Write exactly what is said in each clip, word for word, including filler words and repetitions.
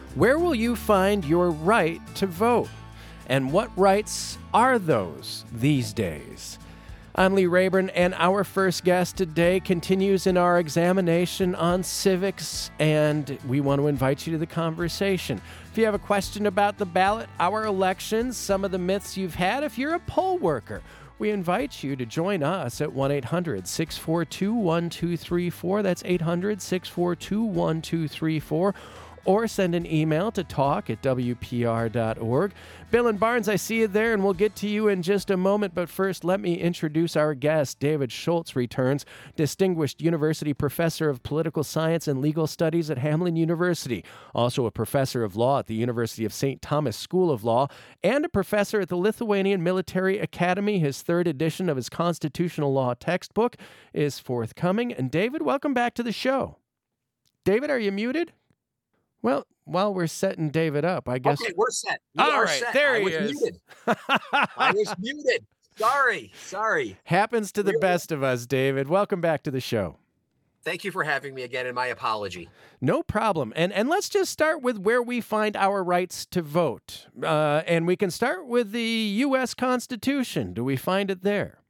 Where will you find your right to vote? And what rights are those these days? I'm Lee Rayburn, and our first guest today continues in our examination on civics, and we want to invite you to the conversation. If you have a question about the ballot, our elections, some of the myths you've had, if you're a poll worker, we invite you to join us at one eight hundred six four two one two three four. That's eight hundred six four two one two three four. Or send an email to talk at W P R dot org. Bill and Barnes, I see you there, and we'll get to you in just a moment. But first, let me introduce our guest. David Schultz returns, Distinguished University Professor of Political Science and Legal Studies at Hamline University, also a Professor of Law at the University of Saint Thomas School of Law, and a Professor at the Lithuanian Military Academy. His third edition of his constitutional law textbook is forthcoming. And David, welcome back to the show. David, are you muted? Well, while we're setting David up, I guess. Okay, we're set. We All are right, set. there I he was is. Muted. I was muted. Sorry, sorry. Happens to the Really? best of us, David. Welcome back to the show. Thank you for having me again, and my apology. No problem. And and let's just start with where we find our rights to vote. Uh, and we can start with the U S Constitution. Do we find it there?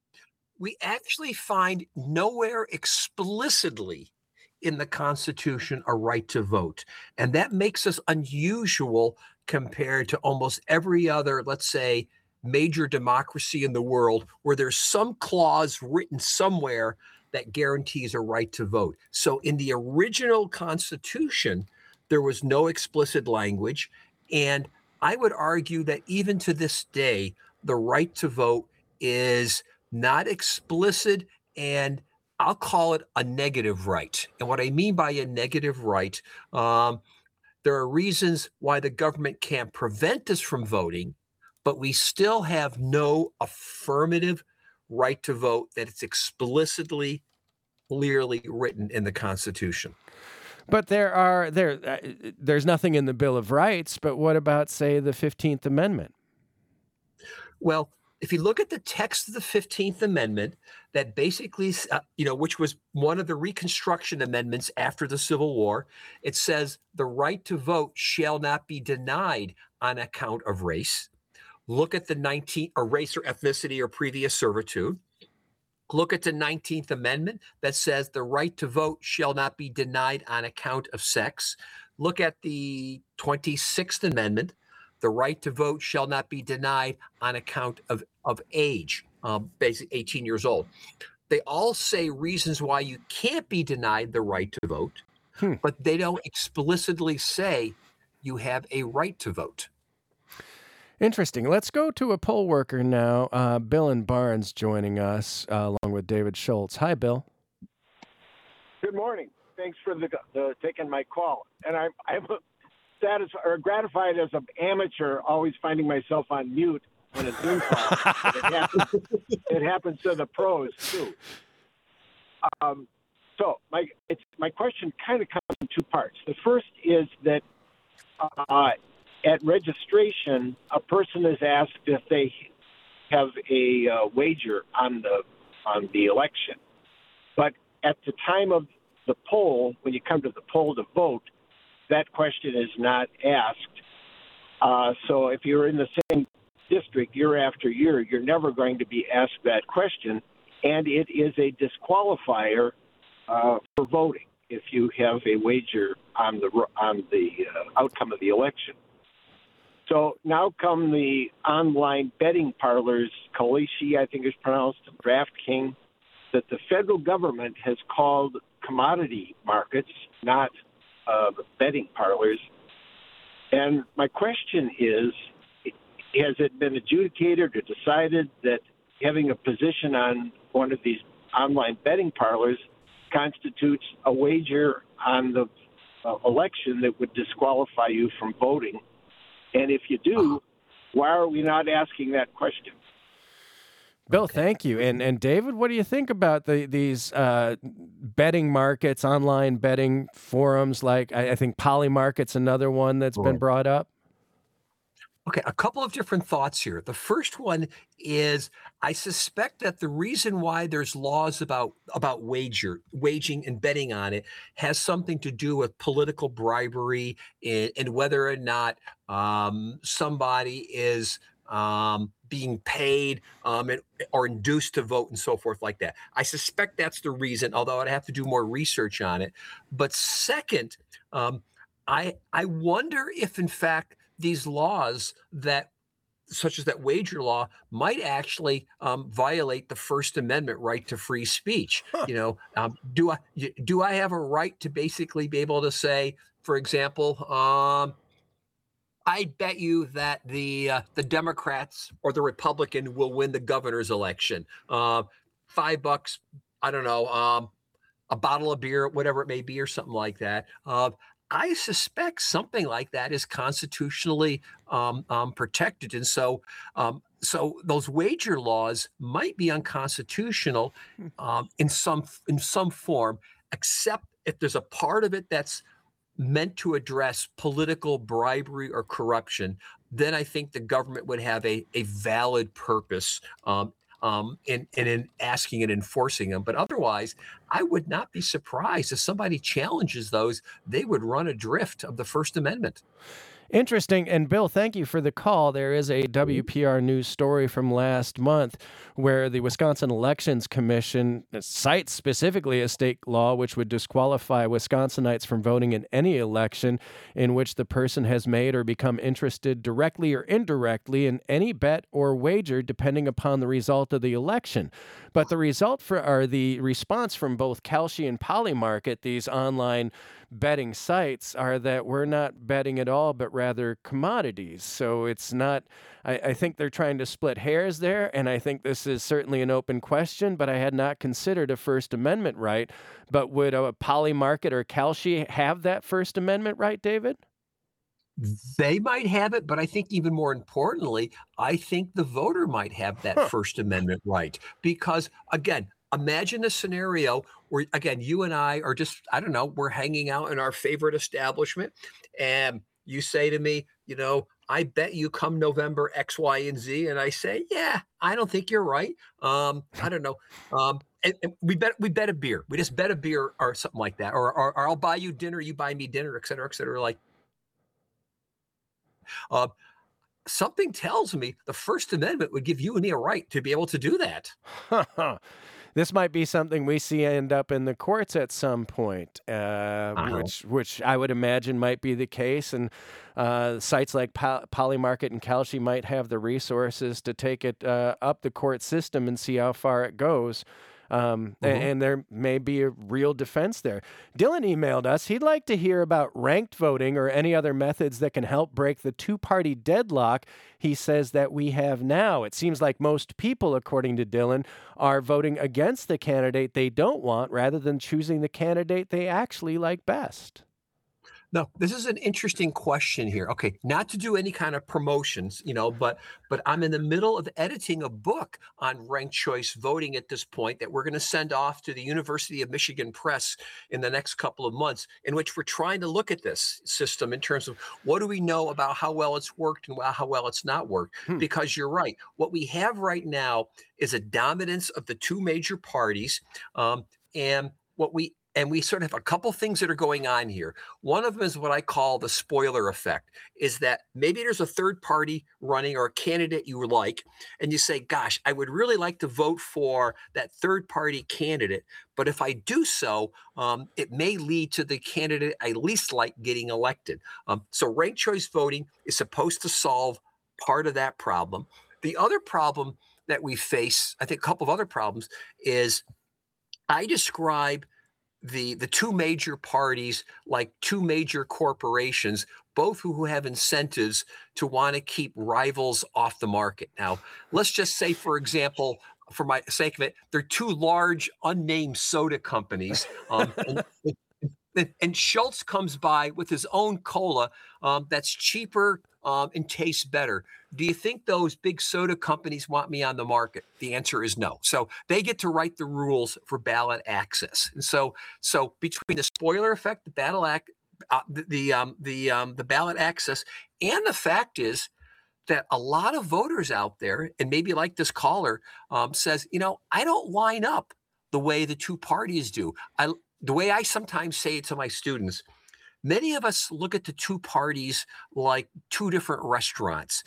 We actually find nowhere explicitly in the Constitution a right to vote. And that makes us unusual compared to almost every other, let's say, major democracy in the world where there's some clause written somewhere that guarantees a right to vote. So in the original Constitution, there was no explicit language. And I would argue that even to this day, the right to vote is not explicit, and I'll call it a negative right. And what I mean by a negative right, um, there are reasons why the government can't prevent us from voting, but we still have no affirmative right to vote that it's explicitly, clearly written in the Constitution. But there are there uh, there's nothing in the Bill of Rights, but what about, say, the fifteenth Amendment? Well, if you look at the text of the fifteenth Amendment, that basically, uh, you know, which was one of the Reconstruction amendments after the Civil War, it says the right to vote shall not be denied on account of race. Look at the nineteenth, or race or ethnicity or previous servitude. Look at the nineteenth Amendment that says the right to vote shall not be denied on account of sex. Look at the twenty-sixth Amendment. The right to vote shall not be denied on account of, of age, um, basically eighteen years old. They all say reasons why you can't be denied the right to vote, hmm. but they don't explicitly say you have a right to vote. Interesting. Let's go to a poll worker now. Uh, Bill and Barnes joining us uh, along with David Schultz. Hi, Bill. Good morning. Thanks for the, the taking my call. And I'm I'm satisfied or gratified as an amateur, always finding myself on mute in a Zoom call. it, happens, it happens to the pros too. Um, so my it's my question kind of comes in two parts. The first is that uh, at registration, a person is asked if they have a uh, wager on the on the election, but at the time of the poll, when you come to the poll to vote, that question is not asked. Uh, so if you're in the same district year after year, you're never going to be asked that question, and it is a disqualifier uh, for voting if you have a wager on the on the uh, outcome of the election. So now come the online betting parlors, Kalshi, I think it's pronounced, DraftKings, that the federal government has called commodity markets, not uh, betting parlors. And my question is, has it been adjudicated or decided that having a position on one of these online betting parlors constitutes a wager on the uh, election that would disqualify you from voting? And if you do, why are we not asking that question? Bill, thank you. And and David, what do you think about the these uh, betting markets, online betting forums? Like I, I think Polymarket's another one that's been brought up. Okay, a couple of different thoughts here. The first one is I suspect that the reason why there's laws about about wager waging and betting on it has something to do with political bribery and, and whether or not um, somebody is um, being paid um, and, or induced to vote and so forth like that. I suspect that's the reason, although I'd have to do more research on it. But second, um, I I wonder if in fact these laws that such as that wager law might actually um, violate the First Amendment right to free speech. Huh. You know, um, do I do I have a right to basically be able to say, for example, um, I bet you that the uh, the Democrats or the Republican will win the governor's election. Uh, five bucks, I don't know, um, a bottle of beer, whatever it may be, or something like that. Uh, I suspect something like that is constitutionally um, um, protected, and so um, so those wager laws might be unconstitutional um, in some in some form, except if there's a part of it that's meant to address political bribery or corruption. Then I think the government would have a a valid purpose um, um, in, in in asking and enforcing them. But otherwise, I would not be surprised if somebody challenges those. They would run adrift of the First Amendment. Interesting. And Bill, thank you for the call. There is a W P R News story from last month where the Wisconsin Elections Commission cites specifically a state law which would disqualify Wisconsinites from voting in any election in which the person has made or become interested directly or indirectly in any bet or wager depending upon the result of the election. But the result for or the response from both Kalshi and Polymarket, these online betting sites, are that we're not betting at all, but rather commodities. So it's not, I, I think they're trying to split hairs there. And I think this is certainly an open question, but I had not considered a First Amendment right. But would a Polymarket or Kalshi have that First Amendment right, David? They might have it, but I think even more importantly, I think the voter might have that Huh. First Amendment right. Because again, imagine a scenario where, again, you and I are just, I don't know, we're hanging out in our favorite establishment, and you say to me, you know, I bet you come November X, Y, and Z. And I say, yeah, I don't think you're right. Um, I don't know. Um, and, and we bet we bet a beer. We just bet a beer or something like that. Or, or, or I'll buy you dinner, you buy me dinner, et cetera, et cetera. Like, uh, something tells me the First Amendment would give you and me a right to be able to do that. This might be something we see end up in the courts at some point, uh, I don't which which I would imagine might be the case. And uh, sites like Poly- Polymarket and Kalshi might have the resources to take it uh, up the court system and see how far it goes. Um, a- Mhm. and there may be a real defense there. Dylan emailed us. He'd like to hear about ranked voting or any other methods that can help break the two-party deadlock he says that we have now. It seems like most people, according to Dylan, are voting against the candidate they don't want rather than choosing the candidate they actually like best. No, this is an interesting question here. Okay, not to do any kind of promotions, you know, but but I'm in the middle of editing a book on ranked choice voting at this point that we're going to send off to the University of Michigan Press in the next couple of months, in which we're trying to look at this system in terms of what do we know about how well it's worked and how well it's not worked. Hmm. Because you're right, what we have right now is a dominance of the two major parties, um, and what we and we sort of have a couple things that are going on here. One of them is what I call the spoiler effect, is that maybe there's a third party running or a candidate you like, and you say, gosh, I would really like to vote for that third party candidate. But if I do so, um, it may lead to the candidate I least like getting elected. Um, so ranked choice voting is supposed to solve part of that problem. The other problem that we face, I think a couple of other problems, is I describe the the two major parties like two major corporations, both who have incentives to want to keep rivals off the market. Now, let's just say, for example, for my sake of it, they're two large unnamed soda companies. Um, and, and, and Schultz comes by with his own cola um, that's cheaper um, and tastes better. Do you think those big soda companies want me on the market? The answer is no. So they get to write the rules for ballot access. And so, so between the spoiler effect, the battle act, uh, the the um, the um, the ballot access, and the fact is, that a lot of voters out there, and maybe like this caller, um, says, you know, I don't line up the way the two parties do. I, the way I sometimes say it to my students, many of us look at the two parties like two different restaurants.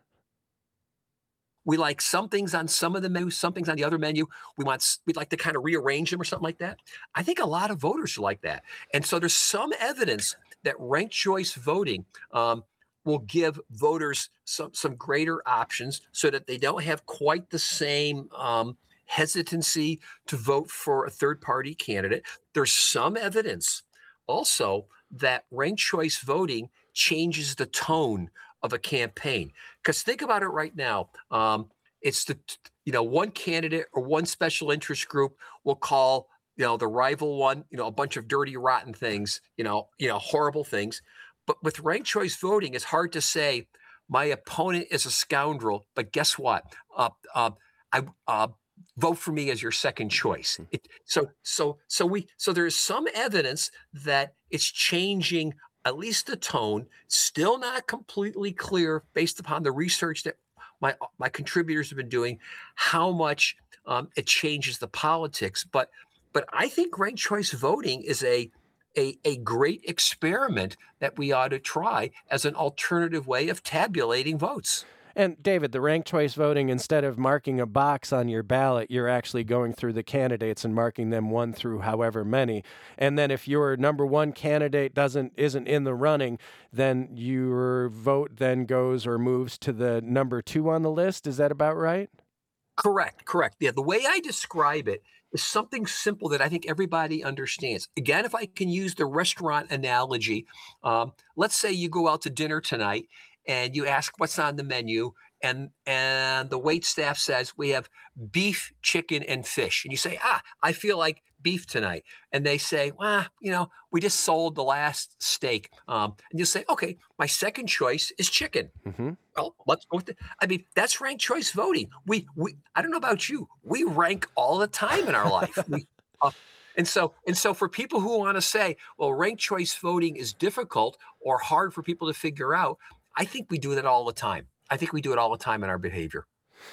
We like some things on some of the menu, some things on the other menu. We want, we'd like to kind of rearrange them or something like that. I think a lot of voters are like that. And so there's some evidence that ranked choice voting um, will give voters some, some greater options so that they don't have quite the same um, hesitancy to vote for a third party candidate. There's some evidence also that ranked choice voting changes the tone of a campaign. Because think about it right now. Um, it's the, you know, one candidate or one special interest group will call, you know, the rival one, you know, a bunch of dirty, rotten things, you know, you know, horrible things. But with ranked choice voting, it's hard to say my opponent is a scoundrel, but guess what? Uh, uh, I uh, vote for me as your second choice. It, so, so, so we, so there's some evidence that it's changing at least the tone. Still not completely clear based upon the research that my my contributors have been doing, how much um, it changes the politics. But but I think ranked choice voting is a A, a great experiment that we ought to try as an alternative way of tabulating votes. And David, the ranked choice voting, instead of marking a box on your ballot, you're actually going through the candidates and marking them one through however many. And then if your number one candidate doesn't isn't in the running, then your vote then goes or moves to the number two on the list. Is that about right? Correct, correct. Yeah, the way I describe it is something simple that I think everybody understands. Again, if I can use the restaurant analogy, um, let's say you go out to dinner tonight and you ask what's on the menu, and and the wait staff says we have beef, chicken, and fish. And you say, ah, I feel like beef tonight. And they say, well, you know, we just sold the last steak. Um, and you say, okay, my second choice is chicken. Mm-hmm. Well, let's go with it. I mean, that's ranked choice voting. We, we, I don't know about you, we rank all the time in our life. we, uh, and so, and so, for people who want to say, well, ranked choice voting is difficult or hard for people to figure out, I think we do that all the time. I think we do it all the time in our behavior.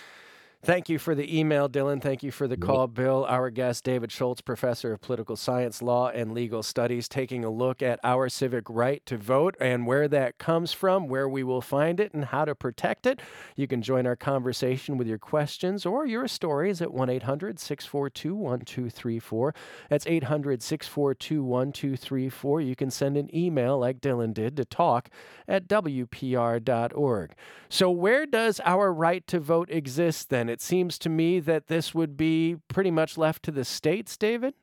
Thank you for the email, Dylan. Thank you for the call, Bill. Our guest, David Schultz, professor of political science, law, and legal studies, taking a look at our civic right to vote and where that comes from, where we will find it, and how to protect it. You can join our conversation with your questions or your stories at one eight hundred six four two one two three four. That's eight hundred six four two one two three four. You can send an email like Dylan did to talk at W P R dot org. So where does our right to vote exist then? It seems to me that this would be pretty much left to the states, David?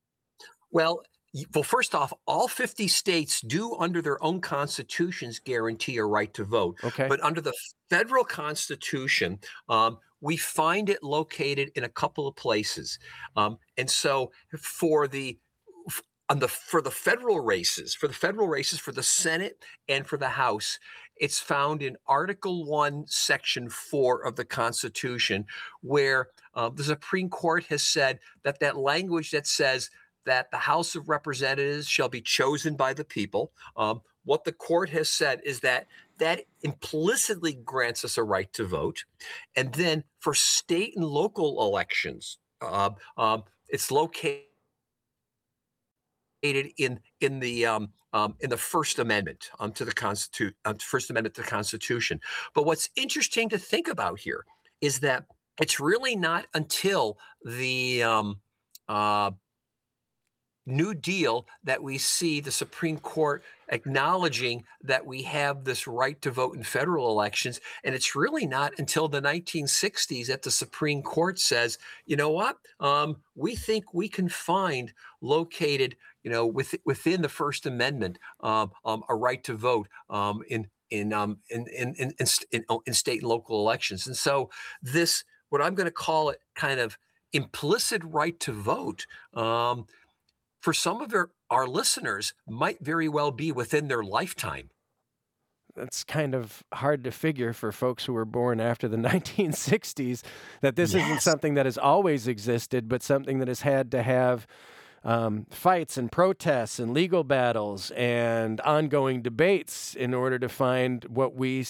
Well, well, first off, all fifty states do, under their own constitutions, guarantee a right to vote. Okay. But under the federal constitution, um, we find it located in a couple of places. Um, and so for the on the for the federal races, for the federal races, for the Senate and for the House, it's found in Article one, Section four of the Constitution, where uh, the Supreme Court has said that that language that says that the House of Representatives shall be chosen by the people, um, what the court has said is that that implicitly grants us a right to vote. And then for state and local elections, uh, um, it's located in in the um, um, in the First Amendment um, to the Constitution, uh, First Amendment to the Constitution. But what's interesting to think about here is that it's really not until the um, uh, New Deal that we see the Supreme Court acknowledging that we have this right to vote in federal elections. And it's really not until the nineteen sixties that the Supreme Court says, you know what, um, we think we can find located, you know, with, within the First Amendment, um, um, a right to vote um, in in, um, in, in, in, in, in, in state and local elections. And so this, what I'm going to call it, kind of implicit right to vote, um, for some of our, our listeners, might very well be within their lifetime. That's kind of hard to figure for folks who were born after the nineteen sixties, that this Yes. isn't something that has always existed, but something that has had to have um, fights and protests and legal battles and ongoing debates in order to find what we s-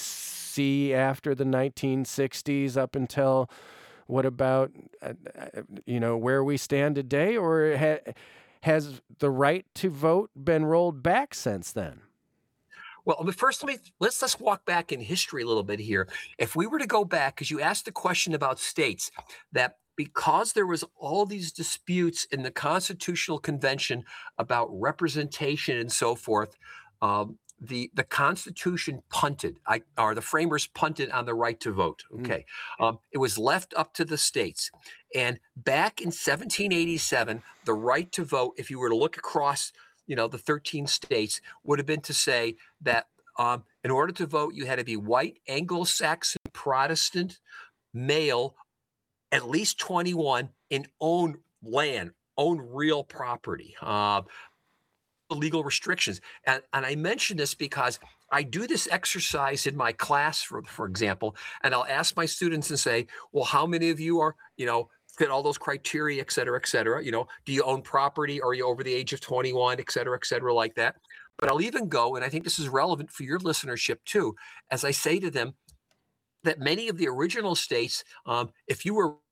see after the nineteen sixties up until what about, uh, you know, where we stand today? Or ha- has the right to vote been rolled back since then? Well, but first, let me let's let's walk back in history a little bit here. If we were to go back, because you asked the question about states, that because there was all these disputes in the Constitutional Convention about representation and so forth, um, the the Constitution punted, I, or the framers punted on the right to vote. Okay, mm. um, it was left up to the states, and back in seventeen eighty-seven, the right to vote, if you were to look across, you know, the thirteen states, would have been to say that um, in order to vote, you had to be white, Anglo-Saxon, Protestant, male, at least twenty-one, and own land, own real property. Uh, legal restrictions. And, and I mention this because I do this exercise in my class, for, for example, and I'll ask my students and say, well, how many of you are, you know, fit all those criteria, et cetera, et cetera. You know, do you own property? Are you over the age of twenty-one, et cetera, et cetera, like that? But I'll even go, and I think this is relevant for your listenership too, as I say to them that many of the original states, um, if you were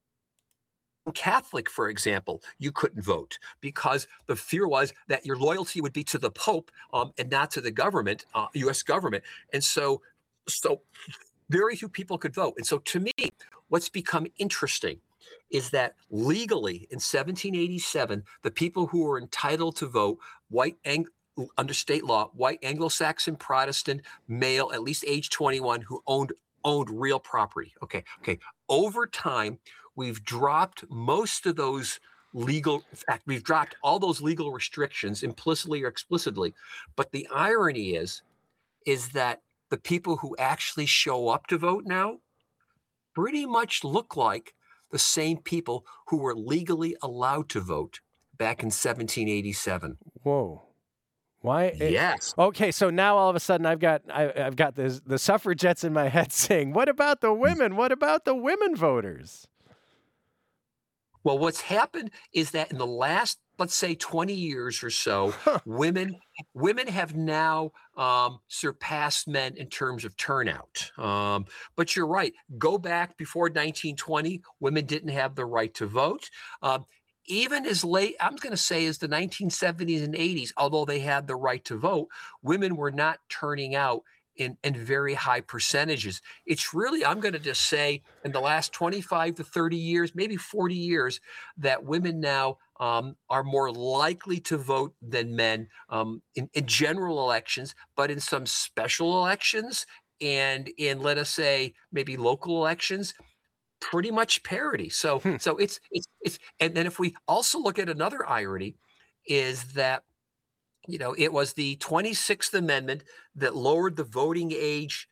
Catholic, for example, you couldn't vote because the fear was that your loyalty would be to the Pope um, and not to the government, uh, U S government. And so, so very few people could vote. And so to me, what's become interesting is that legally in seventeen eighty-seven, the people who were entitled to vote, white Ang- under state law, white Anglo-Saxon Protestant, male, at least age twenty-one, who owned owned real property. Okay, okay. Over time, we've dropped most of those legal, in fact, we've dropped all those legal restrictions implicitly or explicitly. But the irony is, is that the people who actually show up to vote now pretty much look like the same people who were legally allowed to vote back in seventeen eighty-seven. Whoa. Why? Yes. It, okay, so now all of a sudden I've got I, I've got the the suffragettes in my head saying, "What about the women? What about the women voters?" Well, what's happened is that in the last, let's say, twenty years or so, huh. women women have now um, surpassed men in terms of turnout. Um, but you're right. Go back before nineteen twenty, women didn't have the right to vote. Um, even as late, I'm going to say, as the nineteen seventies and eighties, although they had the right to vote, women were not turning out in, in very high percentages. It's really, I'm going to just say, in the last twenty-five to thirty years, maybe forty years, that women now um, are more likely to vote than men um, in, in general elections, but in some special elections and in, let us say, maybe local elections, pretty much parity. So, Hmm. so it's, it's, it's, and then if we also look at another irony is that, you know, it was the twenty-sixth Amendment that lowered the voting age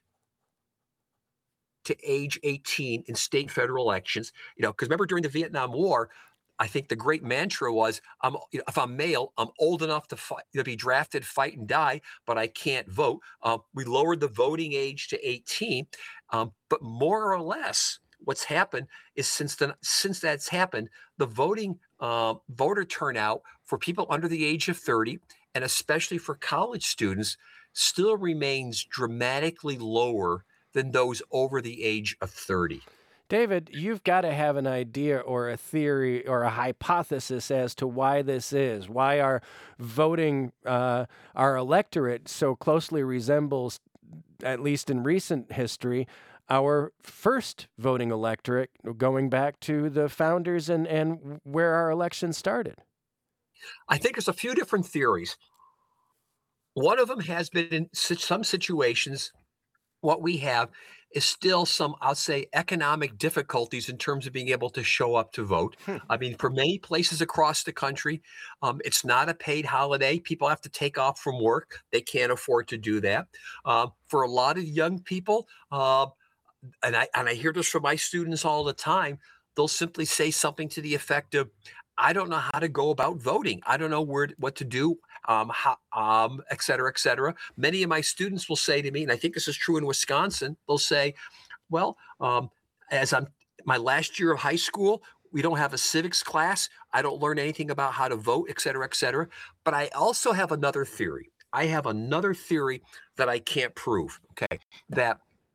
to age eighteen in state and federal elections. You know, because remember during the Vietnam War, I think the great mantra was, "I'm you know, if I'm male, I'm old enough to fight, to be drafted, fight, and die, but I can't vote." Um, we lowered the voting age to eighteen, um, but more or less, what's happened is since then, since that's happened, the voting uh, voter turnout for people under the age of thirty, and especially for college students, still remains dramatically lower than those over the age of thirty. David, you've got to have an idea or a theory or a hypothesis as to why this is, why our voting, uh, our electorate so closely resembles, at least in recent history, our first voting electorate, going back to the founders and, and where our election started. I think there's a few different theories. One of them has been in some situations, what we have is still some, I'll say, economic difficulties in terms of being able to show up to vote. Hmm. I mean, for many places across the country, um, it's not a paid holiday. People have to take off from work. They can't afford to do that. Uh, for a lot of young people, uh, and I and I hear this from my students all the time, they'll simply say something to the effect of, I don't know how to go about voting. I don't know where what to do, um, how, um, et cetera, et cetera. Many of my students will say to me, and I think this is true in Wisconsin, they'll say, well, um, as I'm my last year of high school, we don't have a civics class. I don't learn anything about how to vote, et cetera, et cetera. But I also have another theory. I have another theory that I can't prove, okay, that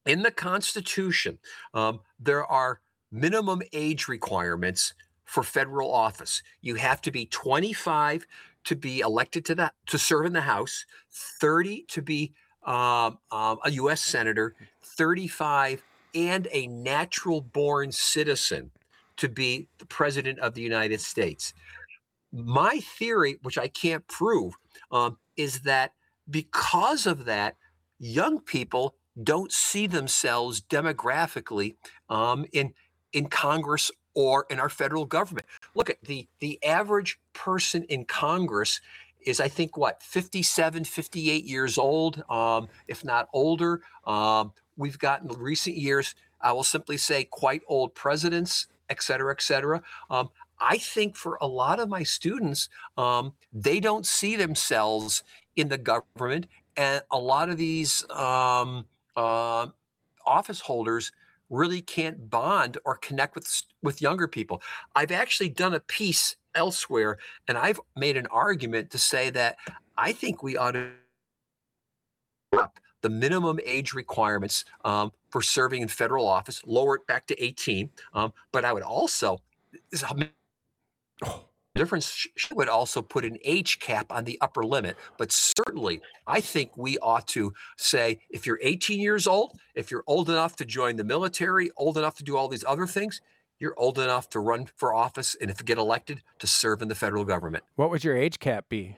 In the Constitution, um, there are minimum age requirements for federal office. You have to be twenty-five to be elected to that to serve in the House, thirty to be um, um, a U S senator, thirty-five and a natural born citizen to be the president of the United States. My theory, which I can't prove, um, is that because of that, young people don't see themselves demographically um, in in Congress or in our federal government. Look at the the average person in Congress is, I think, what, fifty-seven, fifty-eight years old, um, if not older. Um, we've gotten in recent years, I will simply say, quite old presidents, et cetera, et cetera. Um, I think for a lot of my students, um, they don't see themselves in the government, and a lot of these um, uh, office holders really can't bond or connect with with younger people. I've actually done a piece elsewhere, and I've made an argument to say that I think we ought to up the minimum age requirements um, for serving in federal office, lower it back to eighteen. Um, but I would also difference she would also put an age cap on the upper limit. But certainly, I think we ought to say, if you're eighteen years old, if you're old enough to join the military, old enough to do all these other things, you're old enough to run for office, and if you get elected, to serve in the federal government. What would your age cap be?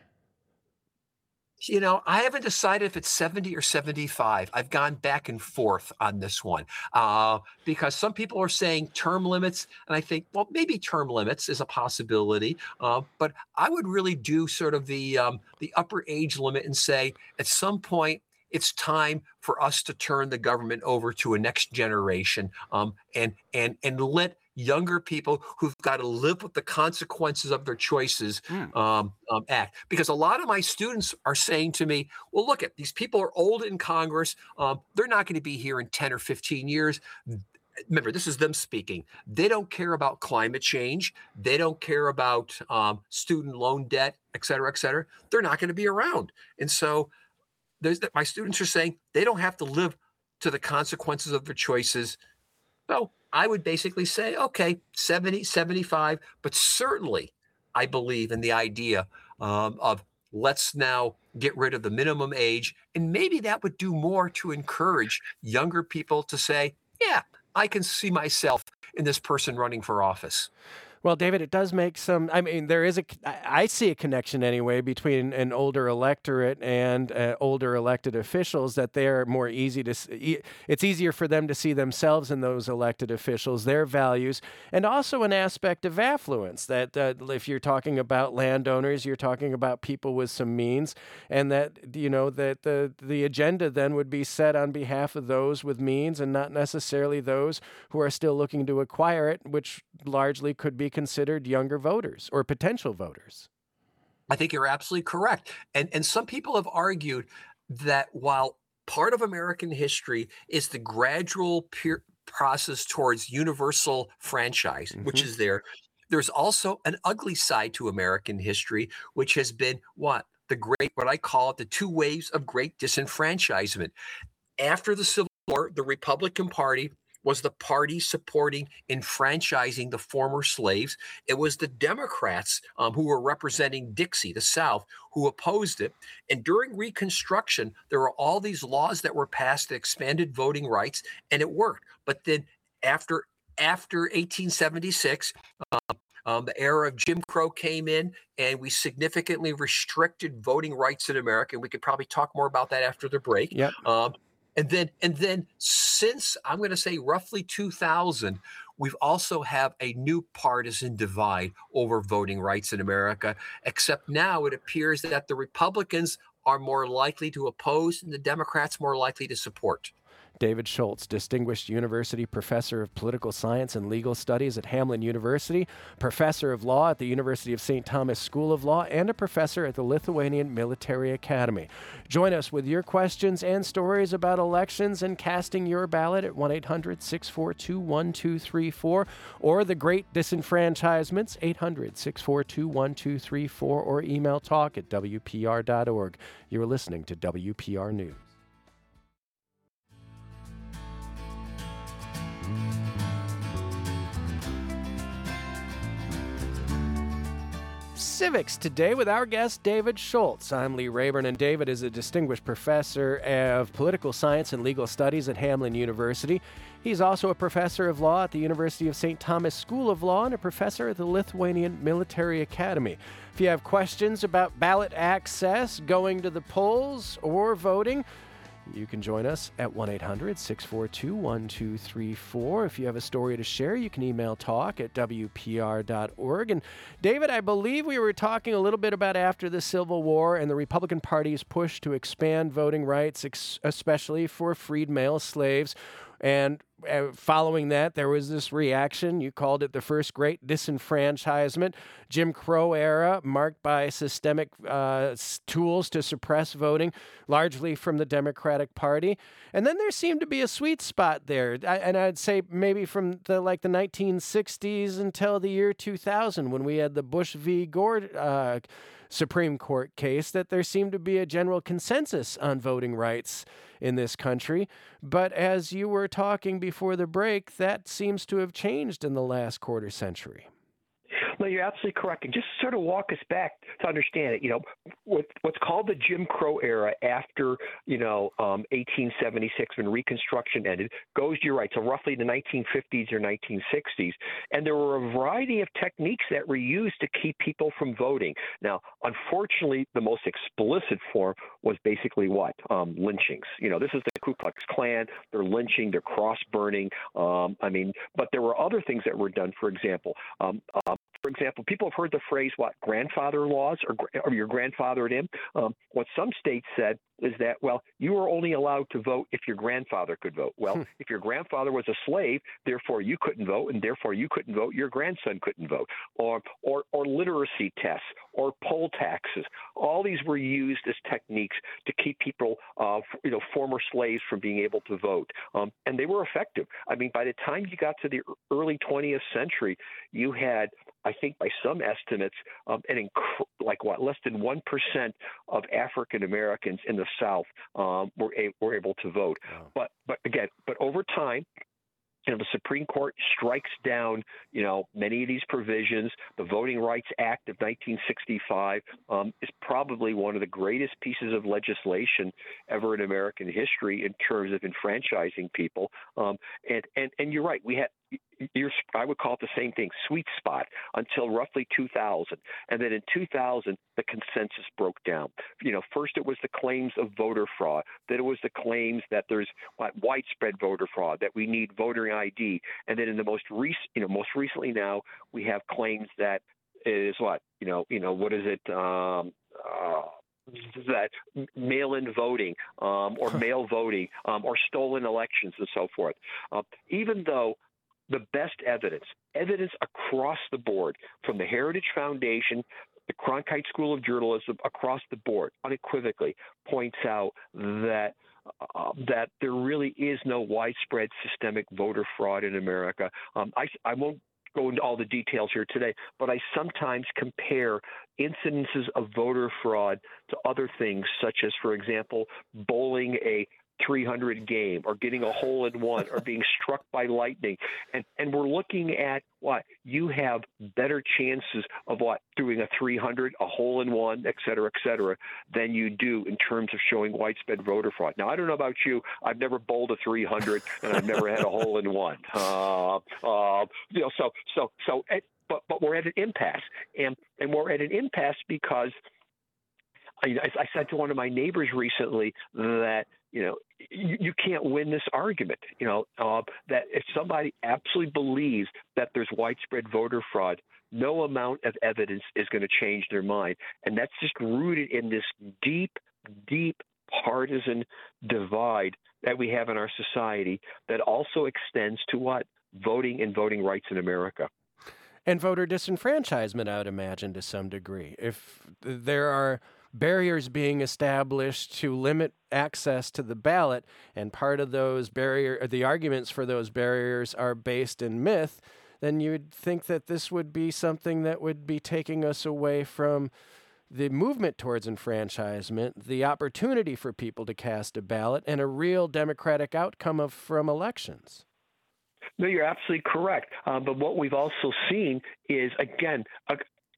You know, I haven't decided if it's seventy or seventy-five. I've gone back and forth on this one uh, because some people are saying term limits, and I think, well, maybe term limits is a possibility. Uh, but I would really do sort of the um, the upper age limit and say, at some point, it's time for us to turn the government over to a next generation, um, and and and let younger people who've got to live with the consequences of their choices mm. um, um, act. Because a lot of my students are saying to me, well, look, at these people are old in Congress. Um, they're not going to be here in ten or fifteen years. Remember, this is them speaking. They don't care about climate change. They don't care about um, student loan debt, et cetera, et cetera. They're not going to be around. And so there's that. My students are saying they don't have to live to the consequences of their choices. So I would basically say, okay, seventy, seventy-five, but certainly I believe in the idea um, of let's now get rid of the minimum age. And maybe that would do more to encourage younger people to say, yeah, I can see myself in this person running for office. Well, David, it does make some, I mean, there is a, I see a connection anyway between an older electorate and uh, older elected officials, that they're more easy to, it's easier for them to see themselves in those elected officials, their values, and also an aspect of affluence, that uh, if you're talking about landowners, you're talking about people with some means, and that, you know, that the, the agenda then would be set on behalf of those with means and not necessarily those who are still looking to acquire it, which largely could be considered younger voters or potential voters. I think you're absolutely correct. And, and some people have argued that while part of American history is the gradual peer process towards universal franchise, mm-hmm. which is there, there's also an ugly side to American history, which has been what? The great, what I call it, the two waves of great disenfranchisement. After the Civil War, the Republican Party was the party supporting enfranchising the former slaves. It was the Democrats um, who were representing Dixie, the South, who opposed it. And during Reconstruction, there were all these laws that were passed that expanded voting rights, and it worked. But then after after eighteen seventy-six, uh, um, the era of Jim Crow came in, and we significantly restricted voting rights in America. And we could probably talk more about that after the break. Yep. Um, And then, and then since I'm going to say roughly two thousand, we've also have a new partisan divide over voting rights in America, except now it appears that the Republicans are more likely to oppose and the Democrats more likely to support. David Schultz, Distinguished University Professor of Political Science and Legal Studies at Hamline University, Professor of Law at the University of Saint Thomas School of Law, and a Professor at the Lithuanian Military Academy. Join us with your questions and stories about elections and casting your ballot at one eight hundred six four two one two three four or the Great Disenfranchisements, eight hundred six four two one two three four, or email talk at W P R dot org. You're listening to W P R News. Civics today with our guest, David Schultz. I'm Lee Rayburn, and David is a distinguished professor of political science and legal studies at Hamline University. He's also a professor of law at the University of Saint Thomas School of Law and a professor at the Lithuanian Military Academy. If you have questions about ballot access, going to the polls, or voting, you can join us at one eight hundred, six four two, one two three four. If you have a story to share, you can email talk at w p r dot org. And David, I believe we were talking a little bit about after the Civil War and the Republican Party's push to expand voting rights, ex- especially for freed male slaves. And uh, following that, there was this reaction. You called it the first great disenfranchisement, Jim Crow era, marked by systemic uh, tools to suppress voting, largely from the Democratic Party. And then there seemed to be a sweet spot there. I, and I'd say maybe from the like the nineteen sixties until the year two thousand, when we had the Bush v. Gore uh, Supreme Court case, that there seemed to be a general consensus on voting rights in this country. But as you were talking before the break, that seems to have changed in the last quarter century. No, you're absolutely correct. And just sort of walk us back to understand it, you know, what, what's called the Jim Crow era after, you know, um, eighteen seventy-six when Reconstruction ended, goes, you're right, so roughly the nineteen fifties or nineteen sixties. And there were a variety of techniques that were used to keep people from voting. Now, unfortunately, the most explicit form was basically what? Um, lynchings. You know, this is the Ku Klux Klan. They're lynching, they're cross-burning. Um, I mean, but there were other things that were done, for example. Um, um, For example, people have heard the phrase, what, grandfather laws, or, or your grandfathered in. Um, what some states said is that, well, you were only allowed to vote if your grandfather could vote. Well, hmm. if your grandfather was a slave, therefore you couldn't vote, and therefore you couldn't vote, your grandson couldn't vote. Or, or, or literacy tests, or poll taxes. All these were used as techniques to keep people, uh, you know, former slaves from being able to vote. Um, and they were effective. I mean, by the time you got to the early twentieth century, you had, I think by some estimates, um, an inc- like what, less than one percent of African Americans in the South um, were, a- were able to vote. Wow. But, but again, but over time, you know, the Supreme Court strikes down, you know, many of these provisions. The Voting Rights Act of nineteen sixty-five um, is probably one of the greatest pieces of legislation ever in American history in terms of enfranchising people. Um, and, and, and you're right, we had, You're, I would call it the same thing, sweet spot, until roughly two thousand. And then in two thousand, the consensus broke down. You know, first it was the claims of voter fraud. Then it was the claims that there's uh, widespread voter fraud, that we need voter I D. And then in the most recent, you know, most recently now, we have claims that is what, you know, you know, what is it? Um, uh, that mail-in voting um, or mail voting um, or stolen elections and so forth. Uh, even though the best evidence, evidence across the board, from the Heritage Foundation, the Cronkite School of Journalism, across the board, unequivocally points out that uh, that there really is no widespread systemic voter fraud in America. Um, I, I won't go into all the details here today, but I sometimes compare incidences of voter fraud to other things, such as, for example, bowling a three hundred game, or getting a hole in one, or being struck by lightning. And and we're looking at what? You have better chances of what? Doing a three hundred, a hole in one, et cetera, et cetera, than you do in terms of showing widespread voter fraud. Now, I don't know about you. I've never bowled a three hundred, and I've never had a hole in one. Uh, uh, you know, so, so, so, but, but we're at an impasse. And, and we're at an impasse because I, I said to one of my neighbors recently that, you know, you, you can't win this argument, you know, uh, that if somebody absolutely believes that there's widespread voter fraud, no amount of evidence is going to change their mind. And that's just rooted in this deep, deep partisan divide that we have in our society that also extends to what? Voting and voting rights in America. And voter disenfranchisement, I would imagine, to some degree. If there are barriers being established to limit access to the ballot, and part of those barrier, the arguments for those barriers are based in myth, then you'd think that this would be something that would be taking us away from the movement towards enfranchisement, the opportunity for people to cast a ballot, and a real democratic outcome of from elections. No, you're absolutely correct. Uh, but what we've also seen is, again, a,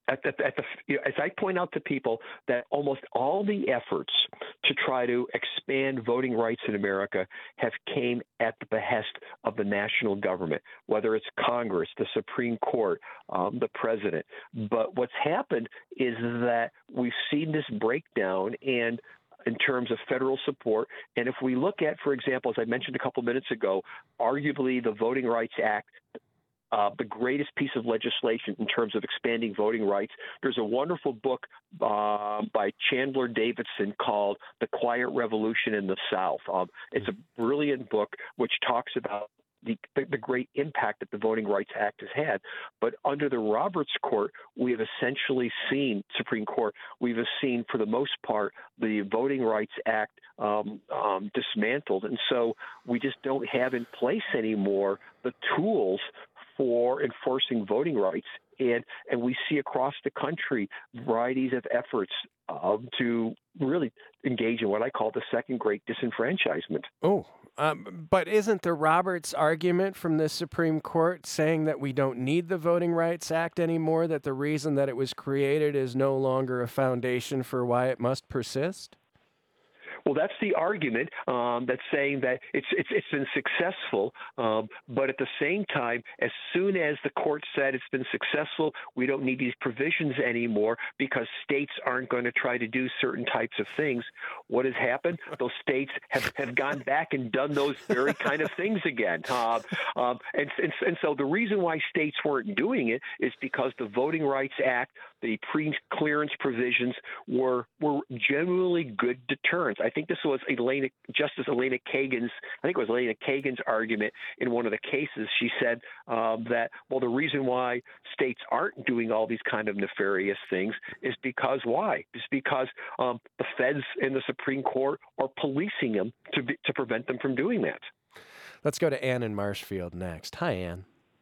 At the, at the, you know, as I point out to people, that almost all the efforts to try to expand voting rights in America have came at the behest of the national government, whether it's Congress, the Supreme Court, um, the president. But what's happened is that we've seen this breakdown and in terms of federal support. And if we look at, for example, as I mentioned a couple minutes ago, arguably the Voting Rights Act, Uh, the greatest piece of legislation in terms of expanding voting rights. There's a wonderful book uh, by Chandler Davidson called The Quiet Revolution in the South. Um, it's a brilliant book which talks about the, the great impact that the Voting Rights Act has had. But under the Roberts Court, we have essentially seen, Supreme Court, we've seen for the most part the Voting Rights Act um, um, dismantled. And so we just don't have in place anymore the tools for enforcing voting rights. And, and we see across the country varieties of efforts um, to really engage in what I call the second great disenfranchisement. Oh, um, but isn't the Roberts argument from the Supreme Court saying that we don't need the Voting Rights Act anymore, that the reason that it was created is no longer a foundation for why it must persist? Well, that's the argument um, that's saying that it's it's, it's been successful, um, but at the same time, as soon as the court said it's been successful, we don't need these provisions anymore because states aren't going to try to do certain types of things. What has happened? Those states have, have gone back and done those very kind of things again. Uh, um, and, and, and so the reason why states weren't doing it is because the Voting Rights Act, the pre-clearance provisions were were genuinely good deterrents. I think this was Elena, Justice Elena Kagan's, I think it was Elena Kagan's argument in one of the cases. She said um, that, well, the reason why states aren't doing all these kind of nefarious things is because why? It's because um, the feds and the Supreme Court are policing them to be, to prevent them from doing that. Let's go to Ann in Marshfield next. Hi, Ann.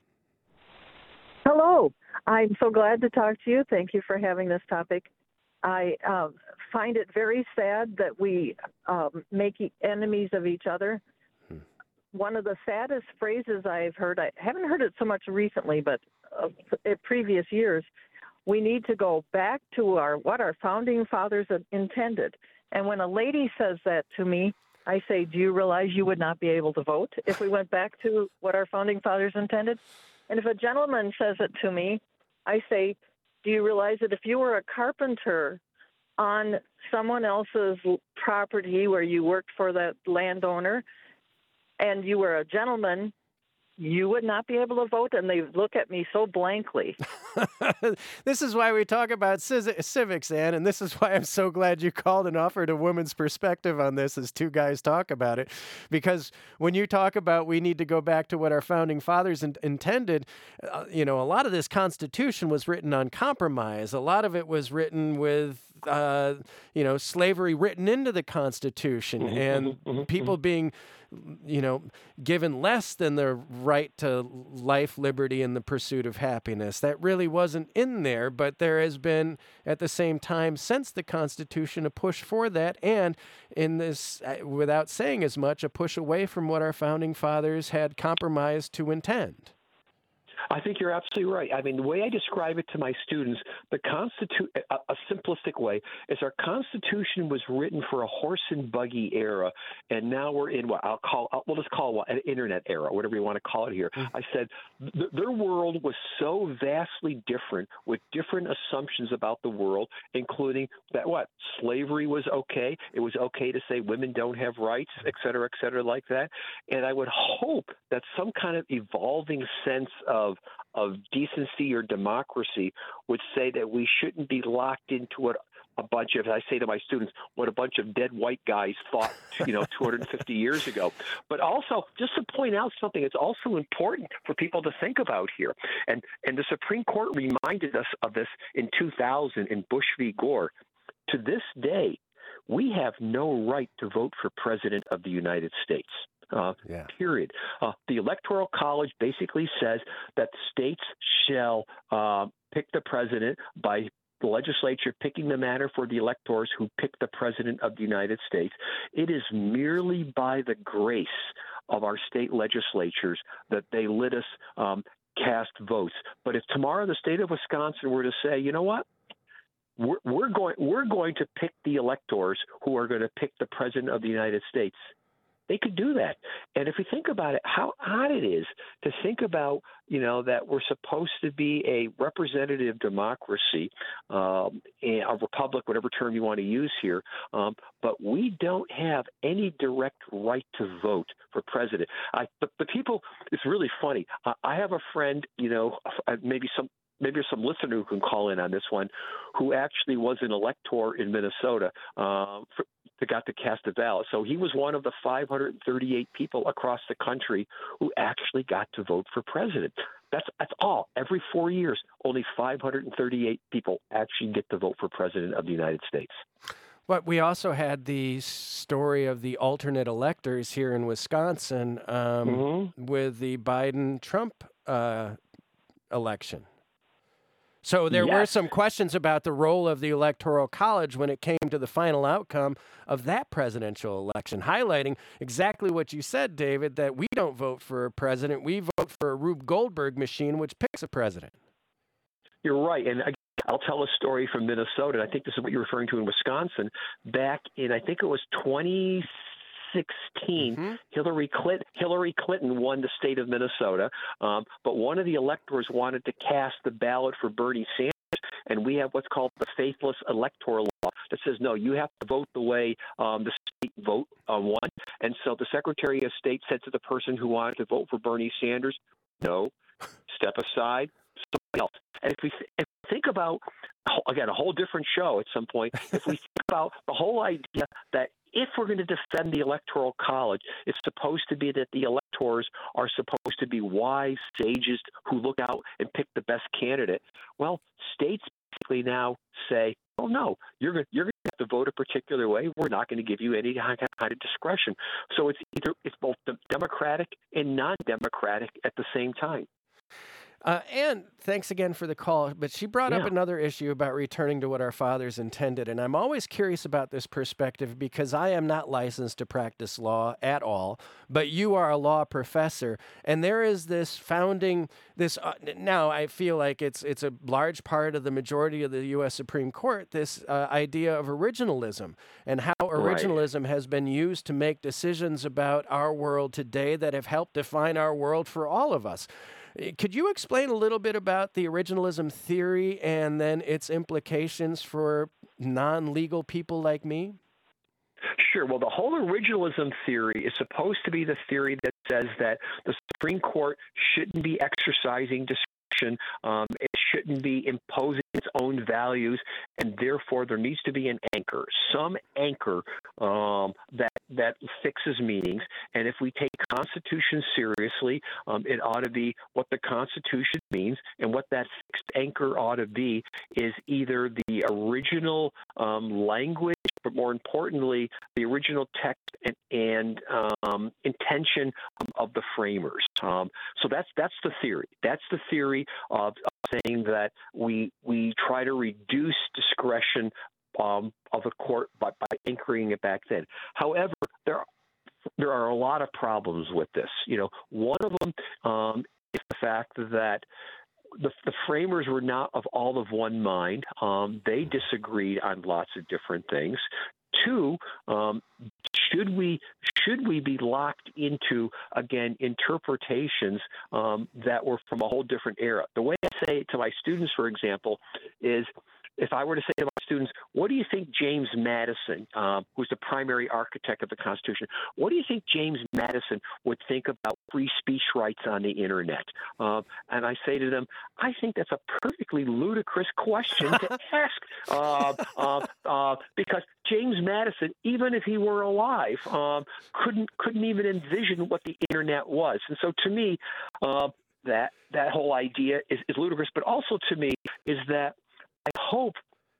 Hello. I'm so glad to talk to you. Thank you for having this topic. I um, find it very sad that we um, make e- enemies of each other. Hmm. One of the saddest phrases I've heard, I haven't heard it so much recently, but uh, in previous years, we need to go back to our what our founding fathers intended. And when a lady says that to me, I say, do you realize you would not be able to vote if we went back to what our founding fathers intended? And if a gentleman says it to me, I say, do you realize that if you were a carpenter on someone else's property where you worked for that landowner and you were a gentleman, you would not be able to vote? And they look at me so blankly. This is why we talk about civics, Ann, and this is why I'm so glad you called and offered a woman's perspective on this as two guys talk about it. Because when you talk about we need to go back to what our founding fathers in- intended, uh, you know, a lot of this Constitution was written on compromise. A lot of it was written with, uh, you know, slavery written into the Constitution Mm-hmm, and mm-hmm, mm-hmm. people being, you know, given less than the right to life, liberty, and the pursuit of happiness. That really wasn't in there, but there has been, at the same time, since the Constitution, a push for that, and in this, without saying as much, a push away from what our founding fathers had compromised to intend. I think you're absolutely right. I mean, the way I describe it to my students, the Constitution, a, a simplistic way, is our Constitution was written for a horse and buggy era, and now we're in what I'll call, we'll just call it what, an internet era, whatever you want to call it here. Mm-hmm. I said th- their world was so vastly different with different assumptions about the world, including that what, slavery was okay. It was okay to say women don't have rights, et cetera, et cetera, like that. And I would hope that some kind of evolving sense of of decency or democracy would say that we shouldn't be locked into what a bunch of, I say to my students, what a bunch of dead white guys thought, you know, two hundred fifty years ago. But also, just to point out something that's also important for people to think about here, and, and the Supreme Court reminded us of this in two thousand in Bush v. Gore. To this day, we have no right to vote for President of the United States. Uh, yeah. Period. Uh, the Electoral College basically says that states shall uh, pick the president by the legislature picking the matter for the electors who pick the president of the United States. It is merely by the grace of our state legislatures that they let us um, cast votes. But if tomorrow the state of Wisconsin were to say, you know what, we're, we're going we're going to pick the electors who are going to pick the president of the United States, they could do that. And if we think about it, how odd it is to think about, you know, that we're supposed to be a representative democracy, um, a republic, whatever term you want to use here, um, but we don't have any direct right to vote for president. I, but the people, it's really funny. I, I have a friend, you know, maybe some maybe some listener who can call in on this one, who actually was an elector in Minnesota um, for, that got to cast a ballot. So he was one of the five hundred thirty-eight people across the country who actually got to vote for president. That's that's all. Every four years, only five hundred thirty-eight people actually get to vote for president of the United States. But we also had the story of the alternate electors here in Wisconsin um, mm-hmm. with the Biden-Trump uh, election. So there yes. were some questions about the role of the Electoral College when it came to the final outcome of that presidential election, highlighting exactly what you said, David, that we don't vote for a president. We vote for a Rube Goldberg machine, which picks a president. You're right. And again, I'll tell a story from Minnesota. I think this is what you're referring to in Wisconsin. Back in, I think it was twenty sixteen, mm-hmm. Hillary Clinton, Hillary Clinton won the state of Minnesota, um, but one of the electors wanted to cast the ballot for Bernie Sanders, and we have what's called the faithless electoral law that says, no, you have to vote the way um, the state vote uh, won. And so the Secretary of State said to the person who wanted to vote for Bernie Sanders, no, step aside, somebody else. And if we, th- if we think about, again, a whole different show at some point, if we think about the whole idea that if we're going to defend the Electoral College, it's supposed to be that the electors are supposed to be wise sages who look out and pick the best candidate. Well, states basically now say, oh, no, you're going you're going to have to vote a particular way. We're not going to give you any kind of discretion. So it's either it's both democratic and non-democratic at the same time. Uh, and thanks again for the call, but she brought yeah. up another issue about returning to what our fathers intended, and I'm always curious about this perspective because I am not licensed to practice law at all, but you are a law professor, and there is this founding, this uh, now I feel like it's it's a large part of the majority of the U S Supreme Court, this uh, idea of originalism, and how originalism right. has been used to make decisions about our world today that have helped define our world for all of us. Could you explain a little bit about the originalism theory and then its implications for non-legal people like me? Sure. Well, the whole originalism theory is supposed to be the theory that says that the Supreme Court shouldn't be exercising discretion, um, it shouldn't be imposing its own values, and therefore there needs to be an anchor, some anchor um, that that fixes meanings. And if we take Constitution seriously, um, it ought to be what the Constitution means, and what that fixed anchor ought to be is either the original um, language, but more importantly, the original text and, and um, intention of, of the framers. Um, so that's that's the theory. That's the theory of, of saying that we we try to reduce discretion um, of the court by, by anchoring it back then. However, there are, there are a lot of problems with this. You know, one of them um, is the fact that The, the framers were not of all of one mind. Um, they disagreed on lots of different things. Two, um, should we should we be locked into, again, interpretations um, that were from a whole different era? The way I say it to my students, for example, is if I were to say to my students, what do you think James Madison, um, who's the primary architect of the Constitution, what do you think James Madison would think about free speech rights on the internet? Um, and I say to them, I think that's a perfectly ludicrous question to ask uh, uh, uh, because James Madison, even if he were alive, um, couldn't couldn't even envision what the internet was. And so to me, uh, that that whole idea is, is ludicrous. But also to me is that I hope,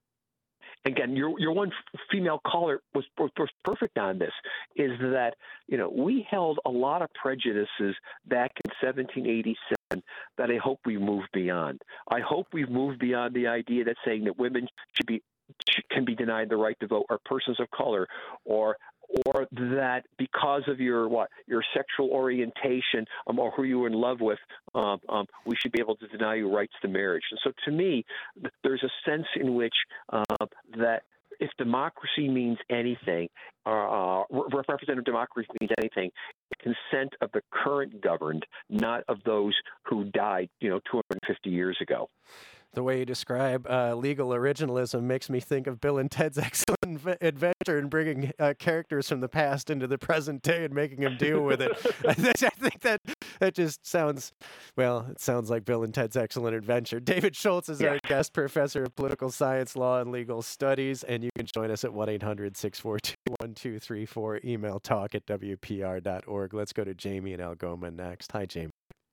again, your your one female caller was was perfect on this, is that, you know, we held a lot of prejudices back in seventeen eighty-seven that I hope we move beyond. I hope we've moved beyond the idea that saying that women should be can be denied the right to vote, or persons of color, or or that because of your what your sexual orientation um, or who you were in love with, um, um, we should be able to deny you rights to marriage. And so, to me, there's a sense in which uh, that if democracy means anything, uh, uh, representative democracy means anything, consent of the current governed, not of those who died, you know, two hundred fifty years ago. The way you describe uh, legal originalism makes me think of Bill and Ted's Excellent Adventure and bringing uh, characters from the past into the present day and making them deal with it. I think that that just sounds, well, it sounds like Bill and Ted's Excellent Adventure. David Schultz is yeah. our guest professor of political science, law, and legal studies, and you can join us at one eight hundred six four two one two three four. Email talk at W P R dot org. Let's go to Jamie in Algoma next. Hi, Jamie.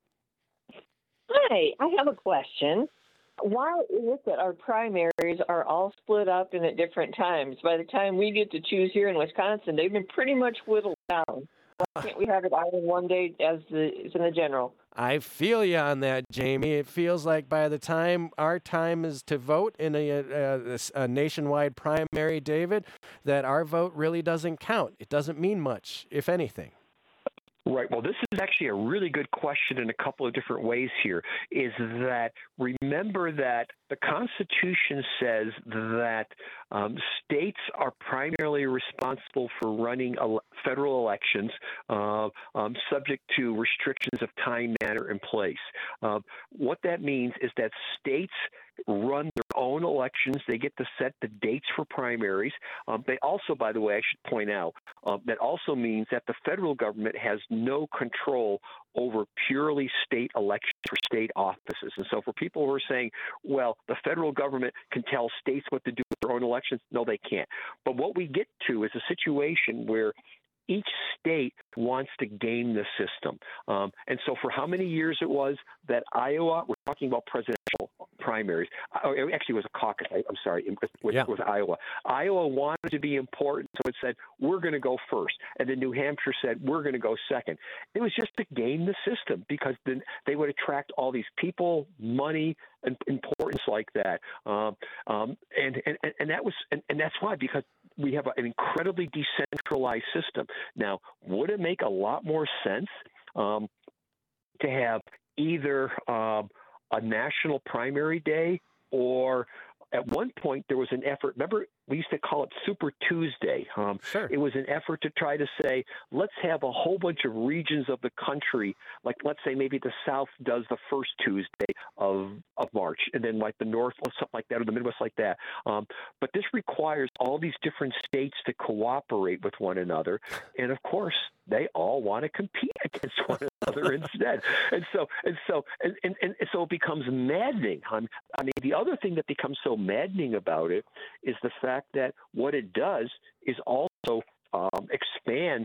Hi, I have a question. Why is it that our primaries are all split up and at different times? By the time we get to choose here in Wisconsin, they've been pretty much whittled down. Why can't we have it all in one day as, the, as in the general? I feel you on that, Jamie. It feels like by the time our time is to vote in a, a, a nationwide primary, David, that our vote really doesn't count. It doesn't mean much, if anything. Right. Well, this is actually a really good question in a couple of different ways here, is that remember that the Constitution says that um, states are primarily responsible for running ele- federal elections uh, um, subject to restrictions of time, manner, and place. Uh, what that means is that states run their own elections. They get to set the dates for primaries. Um, they also, by the way, I should point out, uh, that also means that the federal government has no control over purely state elections for state offices. And so for people who are saying, well, the federal government can tell states what to do with their own elections, no, they can't. But what we get to is a situation where each state wants to game the system. Um, and so for how many years it was that Iowa, we're talking about presidential primaries, oh, it actually was a caucus, I, I'm sorry, with, yeah. with Iowa. Iowa wanted to be important, so it said, we're going to go first. And then New Hampshire said, we're going to go second. It was just to game the system because then they would attract all these people, money, and importance like that. Um, um, and, and, and that was, and, and that's why, because we have an incredibly decentralized system. Now, would it make a lot more sense um, to have either um, a national primary day, or at one point there was an effort, remember, we used to call it Super Tuesday. Um, sure. It was an effort to try to say, let's have a whole bunch of regions of the country, like let's say maybe the South does the first Tuesday of, of March, and then like the North or something like that, or the Midwest like that. Um, but this requires all these different states to cooperate with one another. And of course, they all want to compete against one another instead. And so, and so, and, and, and so it becomes maddening. Um, I mean, the other thing that becomes so maddening about it is the fact that what it does is also um, expands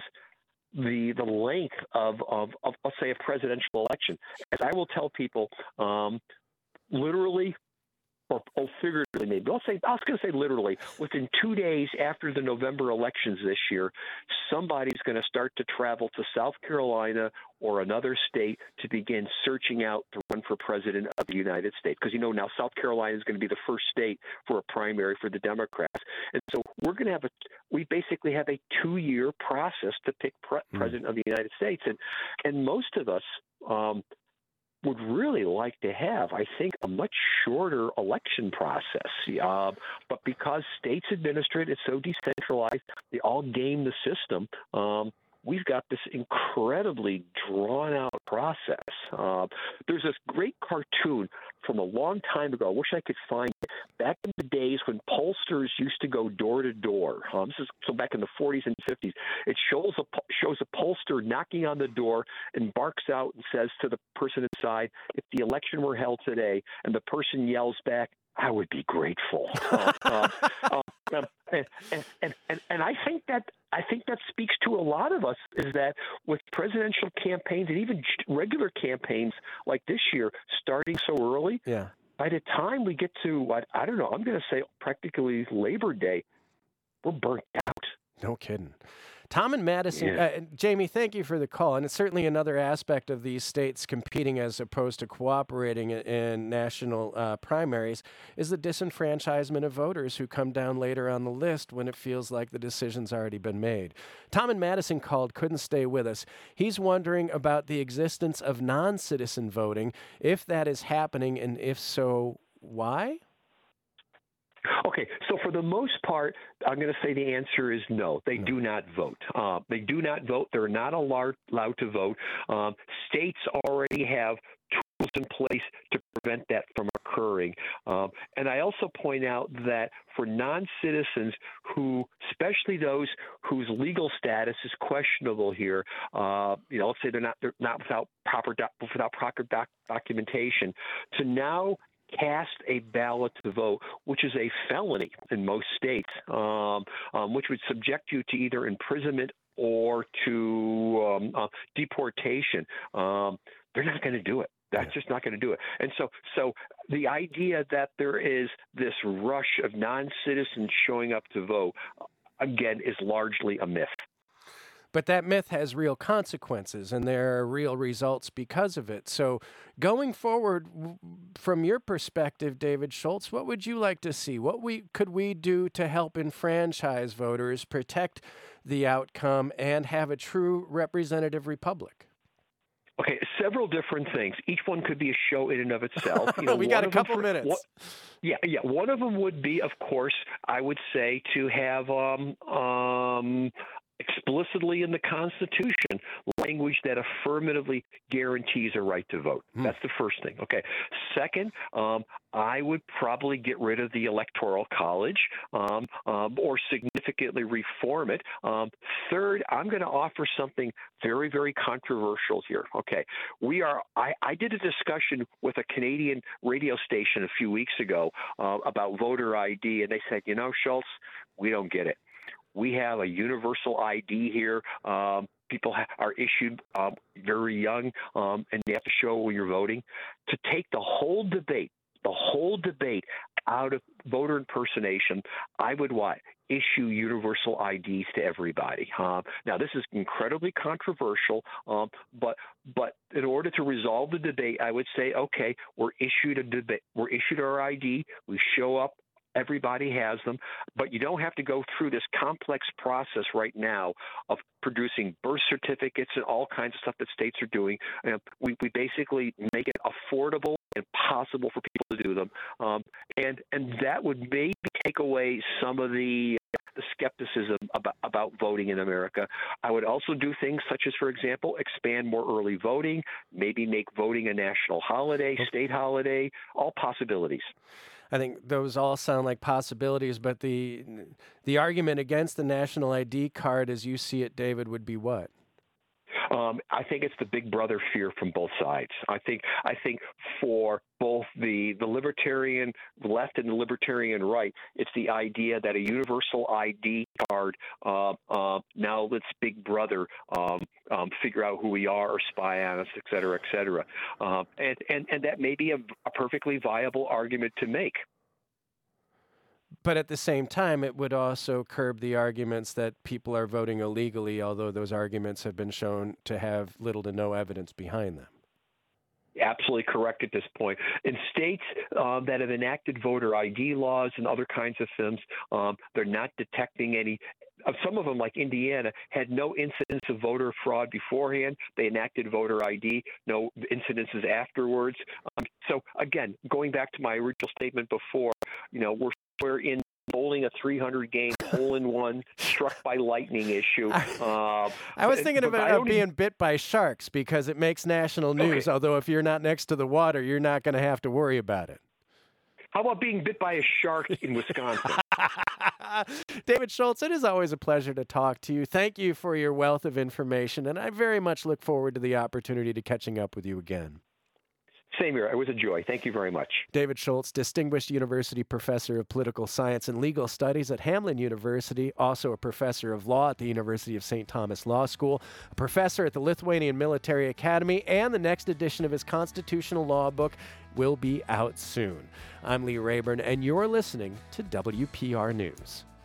the the length of, of, of, let's say, a presidential election. As I will tell people, um, literally, or, or figuratively maybe, let's say, I was going to say literally, within two days after the November elections this year, somebody's going to start to travel to South Carolina or another state to begin searching out to run for president of the United States. Because, you know, now South Carolina is going to be the first state for a primary for the Democrats. And so we're going to have a, we basically have a two-year process to pick pre- mm. president of the United States. And, and most of us, um, would really like to have, I think, a much shorter election process. Uh, but because states administer it, it's so decentralized, they all game the system. Um, we've got this incredibly drawn-out process. Uh, there's this great cartoon from a long time ago. I wish I could find it. Back in the days when pollsters used to go door to door. Um, this is so back in the forties and fifties. It shows a shows a pollster knocking on the door and barks out and says to the person inside, "If the election were held today," and the person yells back, "I would be grateful." uh, uh, uh, and, and, and, and I think that I think that speaks to a lot of us, is that with presidential campaigns and even regular campaigns like this year starting so early, yeah. by the time we get to, I, I don't know, I'm going to say practically Labor Day, we're burnt out. No kidding. Tom and Madison, Yeah. uh, Jamie, thank you for the call. And it's certainly another aspect of these states competing as opposed to cooperating in, in national uh, primaries is the disenfranchisement of voters who come down later on the list when it feels like the decision's already been made. Tom and Madison called, couldn't stay with us. He's wondering about the existence of non-citizen voting, if that is happening, and if so, why? Okay, so for the most part, I'm going to say the answer is no. They No. do not vote. Uh, they do not vote. They're not allowed, allowed to vote. Um, states already have tools in place to prevent that from occurring. Um, and I also point out that for non-citizens who, especially those whose legal status is questionable here, uh, you know, let's say they're not they're not without proper doc, without proper doc, documentation, to now cast a ballot to vote, which is a felony in most states, um, um, which would subject you to either imprisonment or to um, uh, deportation. Um, they're not going to do it. That's just not going to do it. And so, so the idea that there is this rush of non-citizens showing up to vote, again, is largely a myth. But that myth has real consequences, and there are real results because of it. So going forward, w- from your perspective, David Schultz, what would you like to see? What we could we do to help enfranchise voters, protect the outcome, and have a true representative republic? Okay, several different things. Each one could be a show in and of itself. You know, we got one a of them couple for- minutes. what- yeah, yeah. One of them would be, of course, I would say to have um, um, explicitly in the Constitution language that affirmatively guarantees a right to vote. Hmm. That's the first thing. Okay. Second, um, I would probably get rid of the Electoral College um, um, or significantly reform it. Um, third, I'm going to offer something very, very controversial here. Okay. We are, I, I did a discussion with a Canadian radio station a few weeks ago uh, about voter I D, and they said, you know, Schultz, we don't get it. We have a universal I D here. Um, people ha- are issued um, very young, um, and they have to show when you're voting. To take the whole debate, the whole debate out of voter impersonation, I would what? Issue universal I Ds to everybody. Um, now, this is incredibly controversial, um, but but in order to resolve the debate, I would say, okay, we're issued a debate. We're issued our I D. We show up. Everybody has them, but you don't have to go through this complex process right now of producing birth certificates and all kinds of stuff that states are doing. And we, we basically make it affordable and possible for people to do them, um, and and that would maybe take away some of the the skepticism about, about voting in America. I would also do things such as, for example, expand more early voting, maybe make voting a national holiday, state holiday, all possibilities. I think those all sound like possibilities, but the the argument against the national I D card, as you see it, David, would be what? Um, I think it's the big brother fear from both sides. I think I think for both the, the libertarian left and the libertarian right, it's the idea that a universal I D card uh, uh, now lets Big Brother um, um, figure out who we are or spy on us, et cetera, et cetera. Uh, and, and, and that may be a, a perfectly viable argument to make. But at the same time, it would also curb the arguments that people are voting illegally, although those arguments have been shown to have little to no evidence behind them. Absolutely correct at this point. In states um, that have enacted voter I D laws and other kinds of things, um, they're not detecting any. Uh, some of them, like Indiana, had no incidents of voter fraud beforehand. They enacted voter I D, no incidences afterwards. Um, so again, going back to my original statement before, you know, we're we're in bowling a three hundred game hole-in-one struck by lightning issue. Uh, I was thinking but about I don't being even- bit by sharks because it makes national news, Okay. although if you're not next to the water, you're not going to have to worry about it. How about being bit by a shark in Wisconsin? David Schultz, it is always a pleasure to talk to you. Thank you for your wealth of information, and I very much look forward to the opportunity to catching up with you again. Same here. It was a joy. Thank you very much. David Schultz, Distinguished University Professor of Political Science and Legal Studies at Hamline University, also a professor of law at the University of Saint Thomas Law School, a professor at the Lithuanian Military Academy, and the next edition of his constitutional law book will be out soon. I'm Lee Rayburn, and you're listening to W P R News.